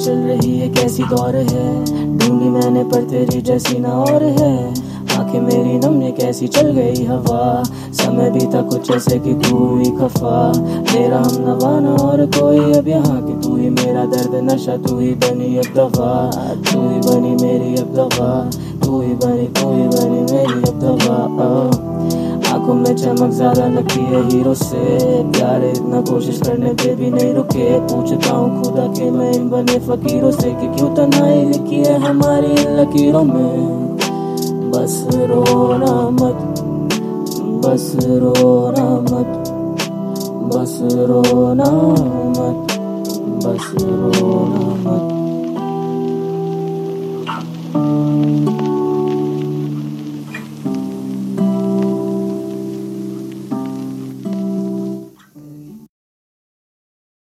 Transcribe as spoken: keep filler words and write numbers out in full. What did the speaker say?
चल रही है कैसी दौर है, ढूंढी मैंने पर तेरी जैसी ना और है। आंखें मेरी नमने कैसी चल गई हवा, समय बीता कुछ ऐसे कि तू ही खफा। मेरा हम नवाना और कोई अब यहाँ की, तू ही मेरा दर्द नशा, तू ही बनी अब दवा, तू ही बनी मेरी अब दवा, तू ही बनी तू ही बनी मेरी अब दवा। आंखों में चमक ज्यादा लगती है हीरो से, प्यार इतना कोशिश करने पे भी नहीं रुके। पूछता हूँ खुदा के मैं इन बने फकीरों से कि क्यों तन्हाई लिखी है हमारी इन लकीरों में। बस रोना मत, बस रोना मत, बस रोना मत।